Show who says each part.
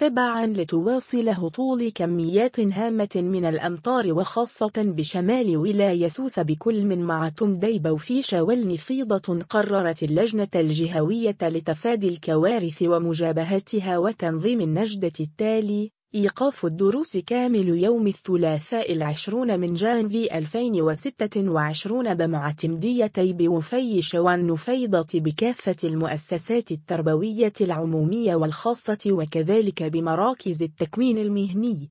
Speaker 1: تبعا لتواصل هطول كميات هامة من الأمطار وخاصة بشمال ولاية سوس بكل من معتم ديبة وفيشة والنفيضة. قررت اللجنة الجهوية لتفادي الكوارث ومجابهتها وتنظيم النجدة التالي إيقاف الدروس كامل يوم الثلاثاء 20 من جانفي 2026 بمعتمدية بوفيش والنفيضة بكافة المؤسسات التربوية العمومية والخاصة وكذلك بمراكز التكوين المهني.